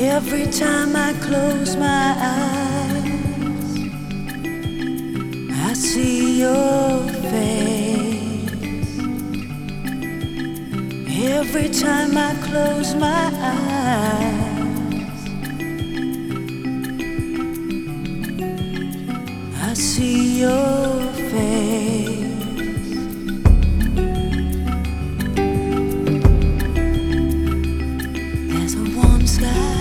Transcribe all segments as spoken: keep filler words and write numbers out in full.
Every time I close my eyes, I see your face. Every time I close my eyes, I see your face. There's a warm sky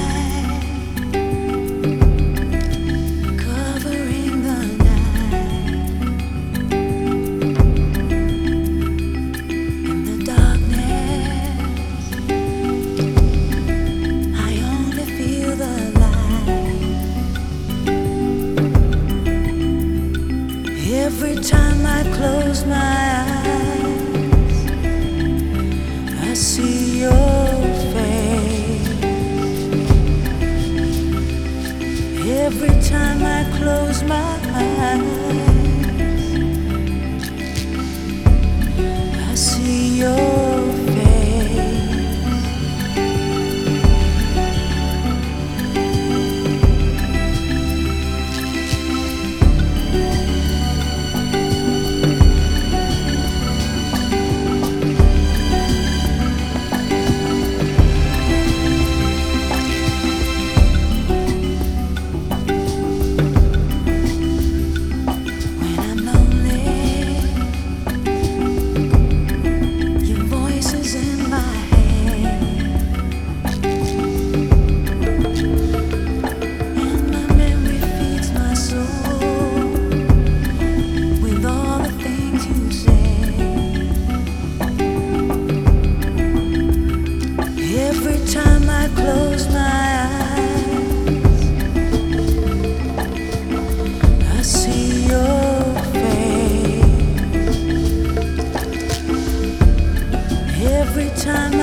every time I close my eyes, I see your face. Every time I close my eyes, I see your face. Every time I close my eyes, I see your face. Every time